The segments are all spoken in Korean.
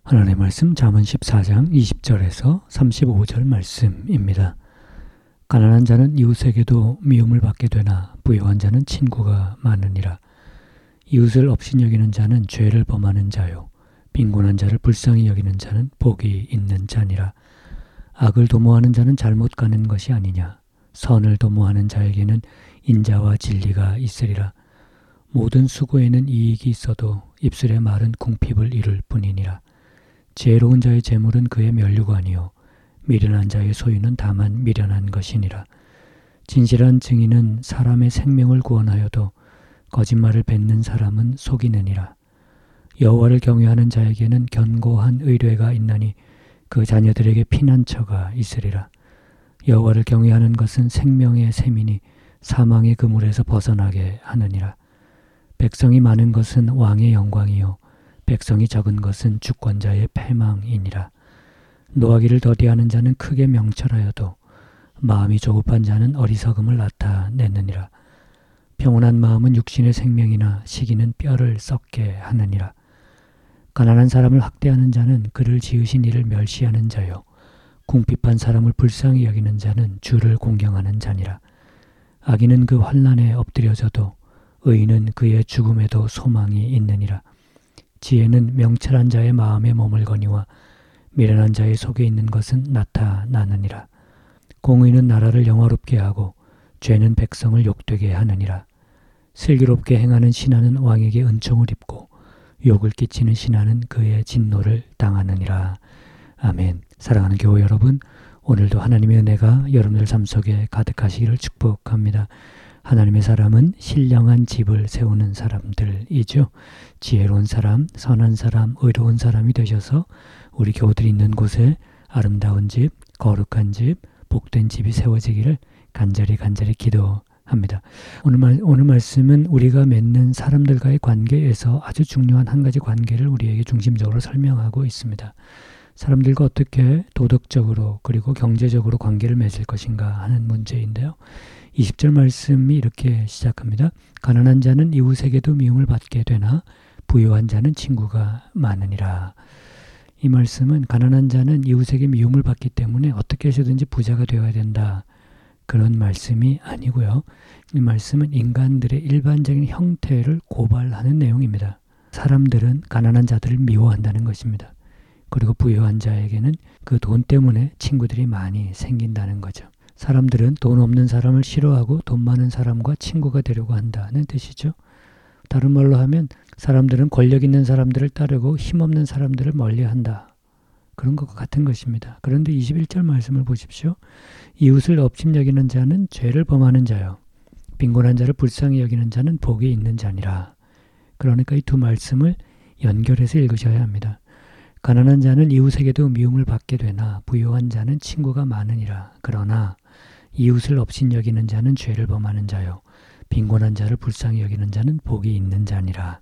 하나님의 말씀 잠언 14장 20절에서 35절 말씀입니다. 가난한 자는 이웃에게도 미움을 받게 되나 부유한 자는 친구가 많으니라. 이웃을 업신여기는 자는 죄를 범하는 자요, 빈곤한 자를 불쌍히 여기는 자는 복이 있는 자니라. 악을 도모하는 자는 잘못 가는 것이 아니냐. 선을 도모하는 자에게는 인자와 진리가 있으리라. 모든 수고에는 이익이 있어도 입술의 말은 궁핍을 이룰 뿐이니라. 지혜로운 자의 재물은 그의 면류관이요, 미련한 자의 소유는 다만 미련한 것이니라. 진실한 증인은 사람의 생명을 구원하여도 거짓말을 뱉는 사람은 속이느니라. 여호와를 경외하는 자에게는 견고한 의뢰가 있나니 그 자녀들에게 피난처가 있으리라. 여호와를 경외하는 것은 생명의 셈이니 사망의 그물에서 벗어나게 하느니라. 백성이 많은 것은 왕의 영광이요, 백성이 적은 것은 주권자의 패망이니라. 노하기를 더디하는 자는 크게 명철하여도 마음이 조급한 자는 어리석음을 나타내느니라. 평온한 마음은 육신의 생명이나 시기는 뼈를 썩게 하느니라. 가난한 사람을 학대하는 자는 그를 지으신 이를 멸시하는 자요, 궁핍한 사람을 불쌍히 여기는 자는 주를 공경하는 자니라. 악인은 그 환난에 엎드려져도 의인은 그의 죽음에도 소망이 있느니라. 지혜는 명철한 자의 마음에 머물거니와 미련한 자의 속에 있는 것은 나타나느니라. 공의는 나라를 영화롭게 하고 죄는 백성을 욕되게 하느니라. 슬기롭게 행하는 신하는 왕에게 은총을 입고 욕을 끼치는 신하는 그의 진노를 당하느니라. 아멘. 사랑하는 교회 여러분, 오늘도 하나님의 은혜가 여러분들 삶 속에 가득하시기를 축복합니다. 하나님의 사람은 신령한 집을 세우는 사람들이죠. 지혜로운 사람, 선한 사람, 의로운 사람이 되셔서 우리 교우들이 있는 곳에 아름다운 집, 거룩한 집, 복된 집이 세워지기를 간절히 기도합니다. 오늘 말씀은 우리가 맺는 사람들과의 관계에서 아주 중요한 한 가지 관계를 우리에게 중심적으로 설명하고 있습니다. 사람들과 어떻게 도덕적으로 그리고 경제적으로 관계를 맺을 것인가 하는 문제인데요. 20절 말씀이 이렇게 시작합니다. 가난한 자는 이웃에게도 미움을 받게 되나 부유한 자는 친구가 많으니라. 이 말씀은 가난한 자는 이웃에게 미움을 받기 때문에 어떻게 해서든지 부자가 되어야 된다, 그런 말씀이 아니고요. 이 말씀은 인간들의 일반적인 형태를 고발하는 내용입니다. 사람들은 가난한 자들을 미워한다는 것입니다. 그리고 부유한 자에게는 그 돈 때문에 친구들이 많이 생긴다는 거죠. 사람들은 돈 없는 사람을 싫어하고 돈 많은 사람과 친구가 되려고 한다는 뜻이죠. 다른 말로 하면 사람들은 권력 있는 사람들을 따르고 힘없는 사람들을 멀리한다, 그런 것과 같은 것입니다. 그런데 21절 말씀을 보십시오. 이웃을 업신여기는 자는 죄를 범하는 자요, 빈곤한 자를 불쌍히 여기는 자는 복이 있는 자니라. 그러니까 이 두 말씀을 연결해서 읽으셔야 합니다. 가난한 자는 이웃에게도 미움을 받게 되나 부유한 자는 친구가 많으니라. 그러나 이웃을 업신여기는 자는 죄를 범하는 자요, 빈곤한 자를 불쌍히 여기는 자는 복이 있는 자니라.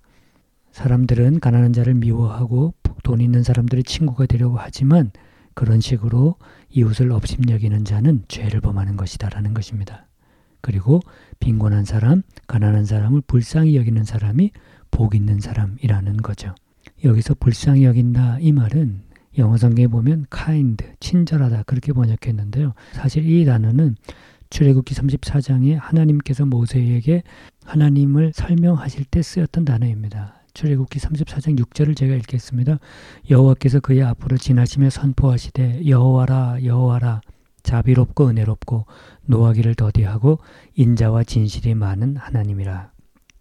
사람들은 가난한 자를 미워하고 돈 있는 사람들의 친구가 되려고 하지만 그런 식으로 이웃을 업신여기는 자는 죄를 범하는 것이다라는 것입니다. 그리고 빈곤한 사람, 가난한 사람을 불쌍히 여기는 사람이 복 있는 사람이라는 거죠. 여기서 불쌍히 여긴다, 이 말은 영어 성경에 보면 kind, 친절하다, 그렇게 번역했는데요. 사실 이 단어는 출애굽기 34장에 하나님께서 모세에게 하나님을 설명하실 때 쓰였던 단어입니다. 출애굽기 34장 6절을 제가 읽겠습니다. 여호와께서 그의 앞으로 지나시며 선포하시되 여호와라 여호와라, 자비롭고 은혜롭고 노하기를 더디하고 인자와 진실이 많은 하나님이라.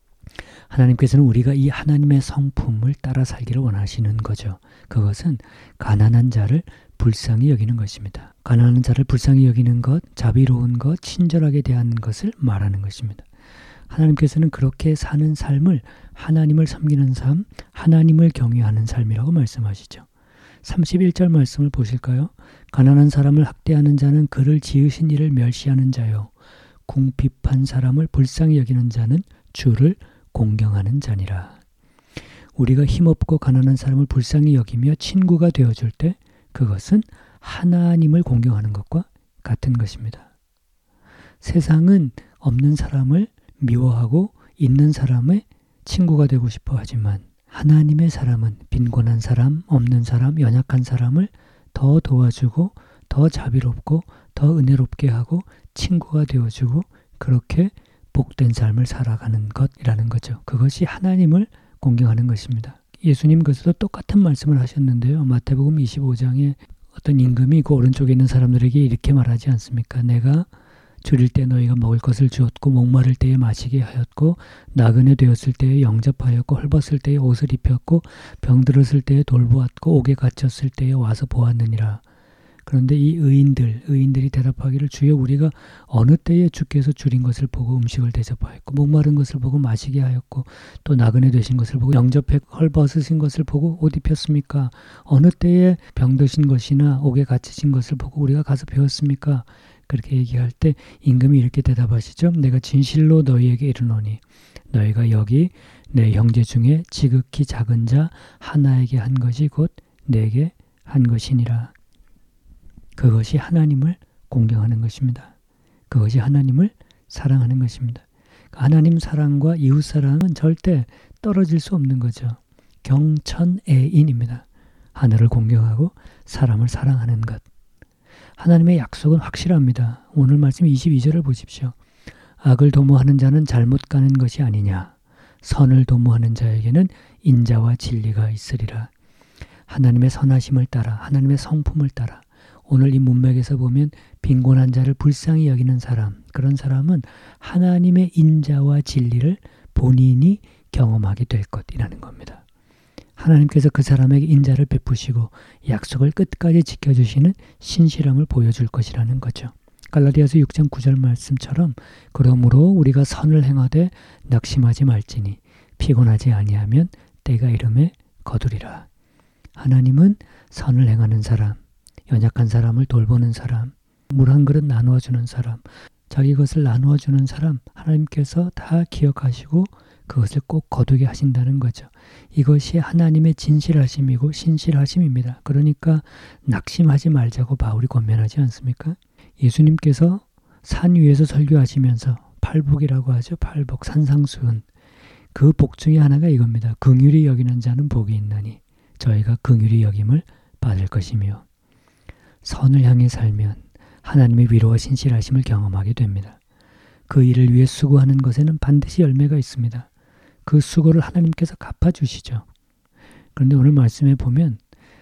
하나님께서는 우리가 이 하나님의 성품을 따라 살기를 원하시는 거죠. 그것은 가난한 자를 불쌍히 여기는 것입니다. 가난한 자를 불쌍히 여기는 것, 자비로운 것, 친절하게 대하는 것을 말하는 것입니다. 하나님께서는 그렇게 사는 삶을 하나님을 섬기는 삶, 하나님을 경외하는 삶이라고 말씀하시죠. 31절 말씀을 보실까요? 가난한 사람을 학대하는 자는 그를 지으신 이를 멸시하는 자요, 궁핍한 사람을 불쌍히 여기는 자는 주를 공경하는 자니라. 우리가 힘없고 가난한 사람을 불쌍히 여기며 친구가 되어줄 때 그것은 하나님을 공경하는 것과 같은 것입니다. 세상은 없는 사람을 미워하고 있는 사람의 친구가 되고 싶어 하지만 하나님의 사람은 빈곤한 사람, 없는 사람, 연약한 사람을 더 도와주고 더 자비롭고 더 은혜롭게 하고 친구가 되어주고 그렇게 복된 삶을 살아가는 것이라는 거죠. 그것이 하나님을 공경하는 것입니다. 예수님께서도 똑같은 말씀을 하셨는데요. 마태복음 25장에 어떤 임금이 그 오른쪽에 있는 사람들에게 이렇게 말하지 않습니까? 내가 줄일 때 너희가 먹을 것을 주었고 목마를 때에 마시게 하였고 나그네 되었을 때에 영접하였고 헐벗을 때에 옷을 입혔고 병들었을 때에 돌보았고 옥에 갇혔을 때에 와서 보았느니라. 그런데 이 의인들이 대답하기를 주여 우리가 어느 때에 주께서 줄인 것을 보고 음식을 대접하였고 목마른 것을 보고 마시게 하였고 또 나그네 되신 것을 보고 영접해 헐벗으신 것을 보고 옷 입혔습니까? 어느 때에 병드신 것이나 옥에 갇히신 것을 보고 우리가 가서 배웠습니까? 그렇게 얘기할 때 임금이 이렇게 대답하시죠. 내가 진실로 너희에게 이르노니 너희가 여기 내 형제 중에 지극히 작은 자 하나에게 한 것이 곧 내게 한 것이니라. 그것이 하나님을 공경하는 것입니다. 그것이 하나님을 사랑하는 것입니다. 하나님 사랑과 이웃 사랑은 절대 떨어질 수 없는 거죠. 경천애인입니다. 하늘을 공경하고 사람을 사랑하는 것. 하나님의 약속은 확실합니다. 오늘 말씀 22절을 보십시오. 악을 도모하는 자는 잘못 가는 것이 아니냐. 선을 도모하는 자에게는 인자와 진리가 있으리라. 하나님의 선하심을 따라 하나님의 성품을 따라 오늘 이 문맥에서 보면 빈곤한 자를 불쌍히 여기는 사람, 그런 사람은 하나님의 인자와 진리를 본인이 경험하게 될 것이라는 겁니다. 하나님께서 그 사람에게 인자를 베푸시고 약속을 끝까지 지켜주시는 신실함을 보여줄 것이라는 거죠. 갈라디아서 6장 9절 말씀처럼 그러므로 우리가 선을 행하되 낙심하지 말지니 피곤하지 아니하면 때가 이름에 거두리라. 하나님은 선을 행하는 사람, 연약한 사람을 돌보는 사람, 물 한 그릇 나누어 주는 사람, 자기 것을 나누어 주는 사람 하나님께서 다 기억하시고 그것을 꼭 거두게 하신다는 거죠. 이것이 하나님의 진실하심이고 신실하심입니다. 그러니까 낙심하지 말자고 바울이 권면하지 않습니까? 예수님께서 산 위에서 설교하시면서 팔복이라고 하죠. 팔복, 산상수훈. 그 복 중에 하나가 이겁니다. 긍휼히 여기는 자는 복이 있나니 저희가 긍휼히 여김을 받을 것이며 선을 향해 살면 하나님의 위로와 신실하심을 경험하게 됩니다. 그 일을 위해 수고하는 것에는 반드시 열매가 있습니다. 그 수고를 하나님께서 갚아주시죠. 그런데 오늘 말씀에 보면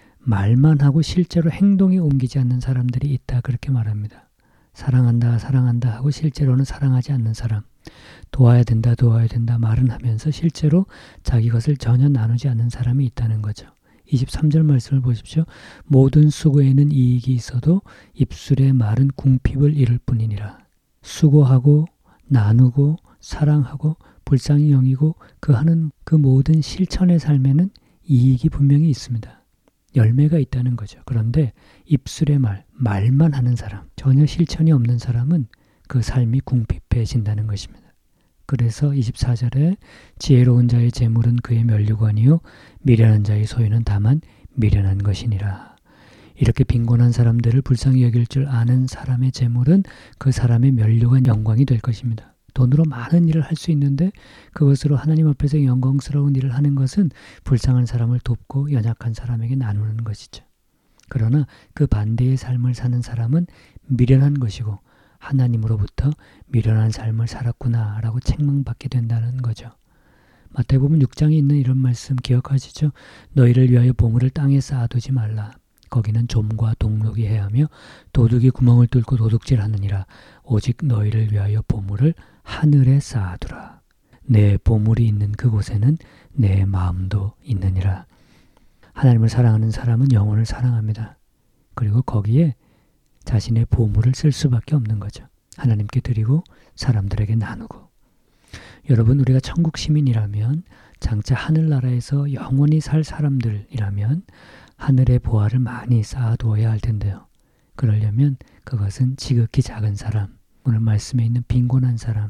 말만 하고 실제로 행동에 옮기지 않는 사람들이 있다 그렇게 말합니다. 사랑한다 사랑한다 하고 실제로는 사랑하지 않는 사람, 도와야 된다 말은 하면서 실제로 자기 것을 전혀 나누지 않는 사람이 있다는 거죠. 23절 말씀을 보십시오. 모든 수고에는 이익이 있어도 입술의 말은 궁핍을 이룰 뿐이니라. 수고하고 나누고 사랑하고 불쌍히 여기고 그 하는 그 모든 실천의 삶에는 이익이 분명히 있습니다. 열매가 있다는 거죠. 그런데 입술의 말만 하는 사람, 전혀 실천이 없는 사람은 그 삶이 궁핍해진다는 것입니다. 그래서 24절에 지혜로운 자의 재물은 그의 면류관이요 미련한 자의 소유는 다만 미련한 것이니라. 이렇게 빈곤한 사람들을 불쌍히 여길 줄 아는 사람의 재물은 그 사람의 면류관 영광이 될 것입니다. 돈으로 많은 일을 할 수 있는데 그것으로 하나님 앞에서 영광스러운 일을 하는 것은 불쌍한 사람을 돕고 연약한 사람에게 나누는 것이죠. 그러나 그 반대의 삶을 사는 사람은 미련한 것이고 하나님으로부터 미련한 삶을 살았구나 라고 책망받게 된다는 거죠. 마태복음 6장에 있는 이런 말씀 기억하시죠? 너희를 위하여 보물을 땅에 쌓아두지 말라. 거기는 좀과 동록이 해하며 도둑이 구멍을 뚫고 도둑질하느니라. 오직 너희를 위하여 보물을 하늘에 쌓아두라. 내 보물이 있는 그곳에는 내 마음도 있느니라. 하나님을 사랑하는 사람은 영혼을 사랑합니다. 그리고 거기에 자신의 보물을 쓸 수밖에 없는 거죠. 하나님께 드리고 사람들에게 나누고. 여러분, 우리가 천국 시민이라면, 장차 하늘나라에서 영원히 살 사람들이라면 하늘의 보화를 많이 쌓아두어야 할 텐데요. 그러려면 그것은 지극히 작은 사람, 오늘 말씀에 있는 빈곤한 사람,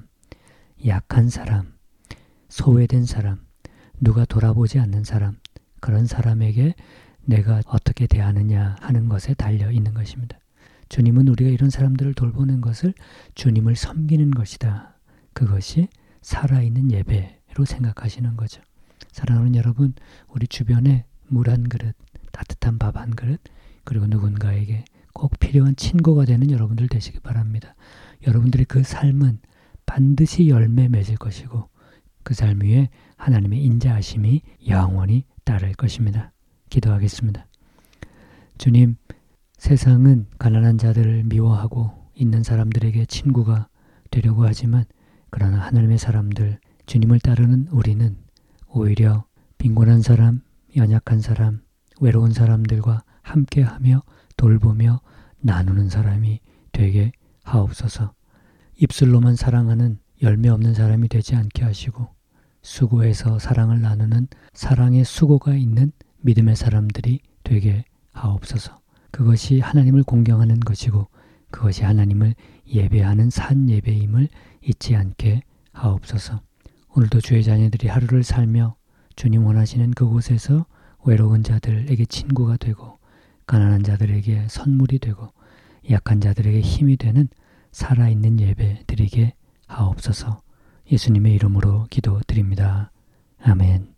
약한 사람, 소외된 사람, 누가 돌아보지 않는 사람, 그런 사람에게 내가 어떻게 대하느냐 하는 것에 달려 있는 것입니다. 주님은 우리가 이런 사람들을 돌보는 것을 주님을 섬기는 것이다. 그것이 살아있는 예배로 생각하시는 거죠. 사랑하는 여러분, 우리 주변에 물 한 그릇, 따뜻한 밥 한 그릇, 그리고 누군가에게 꼭 필요한 친구가 되는 여러분들 되시기 바랍니다. 여러분들의 그 삶은 반드시 열매 맺을 것이고 그 삶 위에 하나님의 인자하심이 영원히 따를 것입니다. 기도하겠습니다. 주님, 세상은 가난한 자들을 미워하고 있는 사람들에게 친구가 되려고 하지만 그러나 하나님의 사람들, 주님을 따르는 우리는 오히려 빈곤한 사람, 연약한 사람, 외로운 사람들과 함께하며 돌보며 나누는 사람이 되게 하옵소서. 입술로만 사랑하는 열매 없는 사람이 되지 않게 하시고 수고해서 사랑을 나누는 사랑의 수고가 있는 믿음의 사람들이 되게 하옵소서. 그것이 하나님을 공경하는 것이고 그것이 하나님을 예배하는 산 예배임을 잊지 않게 하옵소서. 오늘도 주의 자녀들이 하루를 살며 주님 원하시는 그곳에서 외로운 자들에게 친구가 되고 가난한 자들에게 선물이 되고 약한 자들에게 힘이 되는 살아있는 예배 드리게 하옵소서. 예수님의 이름으로 기도드립니다. 아멘.